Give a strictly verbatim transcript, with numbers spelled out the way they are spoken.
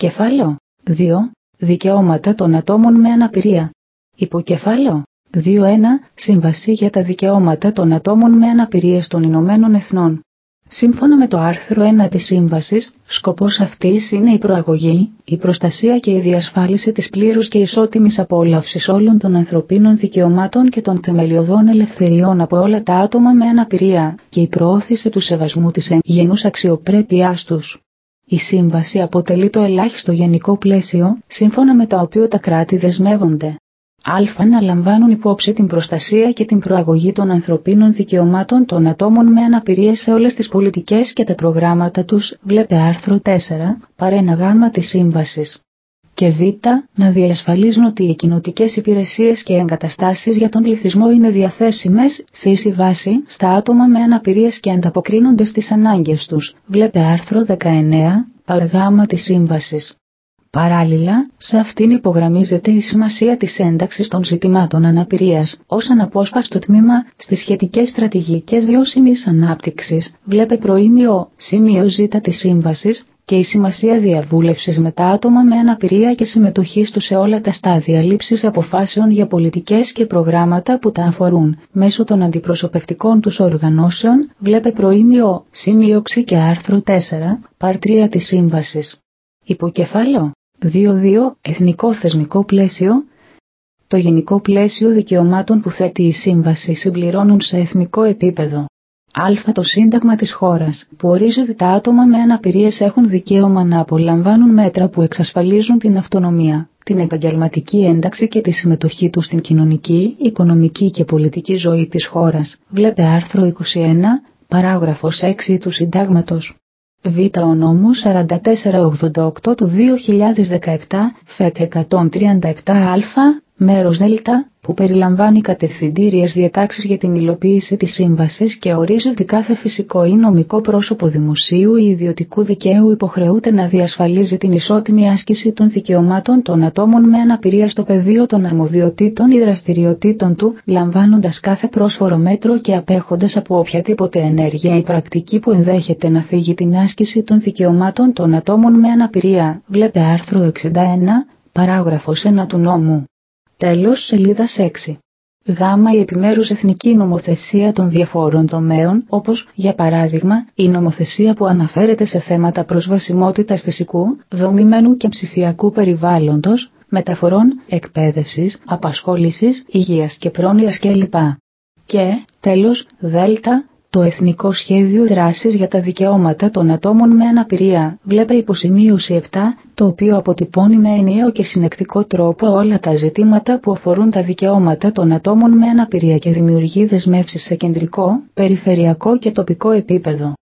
Κεφάλαιο δύο. Δικαιώματα των ατόμων με αναπηρία. Υποκεφάλαιο δύο ένα. Σύμβαση για τα δικαιώματα των ατόμων με αναπηρίες των Ηνωμένων Εθνών. Σύμφωνα με το άρθρο ένα της Σύμβασης, σκοπός αυτής είναι η προαγωγή, η προστασία και η διασφάλιση της πλήρους και ισότιμης απόλαυσης όλων των ανθρωπίνων δικαιωμάτων και των θεμελιωδών ελευθεριών από όλα τα άτομα με αναπηρία και η προώθηση του σεβασμού της εγγενούς αξιοπρέπειάς τους. Η Σύμβαση αποτελεί το ελάχιστο γενικό πλαίσιο, σύμφωνα με το οποίο τα κράτη δεσμεύονται Α. Να λαμβάνουν υπόψη την προστασία και την προαγωγή των ανθρωπίνων δικαιωμάτων των ατόμων με αναπηρίες σε όλες τις πολιτικές και τα προγράμματα τους, βλέπε άρθρο τέσσερα, παρένα Γ της Σύμβασης. Και Β. Να διασφαλίζουν ότι οι κοινοτικές υπηρεσίες και εγκαταστάσεις για τον πληθυσμό είναι διαθέσιμες σε ίση βάση στα άτομα με αναπηρίες και ανταποκρίνονται στις ανάγκες τους, βλέπε άρθρο δεκαεννέα, παρά Γ της Σύμβασης. Παράλληλα, σε αυτήν υπογραμμίζεται η σημασία της ένταξης των ζητημάτων αναπηρίας ως αναπόσπαστο τμήμα στις σχετικές στρατηγικές βιώσιμης ανάπτυξης, βλέπε προήμιο σημείο Ζ της Σύμβασης, και η σημασία διαβούλευσης με τα άτομα με αναπηρία και συμμετοχής τους σε όλα τα στάδια λήψης αποφάσεων για πολιτικές και προγράμματα που τα αφορούν, μέσω των αντιπροσωπευτικών τους οργανώσεων, βλέπε προήμιο σημείο Ξ και άρθρο τέσσερα, παρ τρία της Σύμβασης. Υποκεφάλαιο δύο δύο. Εθνικό θεσμικό πλαίσιο. Το γενικό πλαίσιο δικαιωμάτων που θέτει η Σύμβαση συμπληρώνουν σε εθνικό επίπεδο Α. Το Σύνταγμα της χώρας, που ορίζει ότι τα άτομα με αναπηρίες έχουν δικαίωμα να απολαμβάνουν μέτρα που εξασφαλίζουν την αυτονομία, την επαγγελματική ένταξη και τη συμμετοχή τους στην κοινωνική, οικονομική και πολιτική ζωή της χώρας, βλέπε άρθρο είκοσι ένα, παράγραφος έξι του Συντάγματος. Β. Ο νόμος σαράντα τέσσερα ογδόντα οκτώ του δύο χιλιάδες δεκαεπτά, ΦΕΚ εκατόν τριάντα επτά Α, μέρος Δ, που περιλαμβάνει κατευθυντήριες διατάξεις για την υλοποίηση της Σύμβασης και ορίζει ότι κάθε φυσικό ή νομικό πρόσωπο δημοσίου ή ιδιωτικού δικαίου υποχρεούται να διασφαλίζει την ισότιμη άσκηση των δικαιωμάτων των ατόμων με αναπηρία στο πεδίο των αρμοδιοτήτων ή δραστηριοτήτων του, λαμβάνοντας κάθε πρόσφορο μέτρο και απέχοντας από οποιαδήποτε ενέργεια ή πρακτική που ενδέχεται να θίγει την άσκηση των δικαιωμάτων των ατόμων με αναπηρία, βλέπε άρθρο εξήντα ένα, παράγραφος ένα του νόμου. Τέλος, σελίδας έξι. Γ. Η επιμέρους εθνική νομοθεσία των διαφόρων τομέων, όπως, για παράδειγμα, η νομοθεσία που αναφέρεται σε θέματα προσβασιμότητας φυσικού, δομημένου και ψηφιακού περιβάλλοντος, μεταφορών, εκπαίδευσης, απασχόλησης, υγείας και πρόνοιας κλπ. Και, τέλος, Δ. Το Εθνικό Σχέδιο Δράσης για τα Δικαιώματα των Ατόμων με Αναπηρία, βλέπε υποσημείωση επτά, το οποίο αποτυπώνει με ενιαίο και συνεκτικό τρόπο όλα τα ζητήματα που αφορούν τα δικαιώματα των ατόμων με αναπηρία και δημιουργεί δεσμεύσεις σε κεντρικό, περιφερειακό και τοπικό επίπεδο.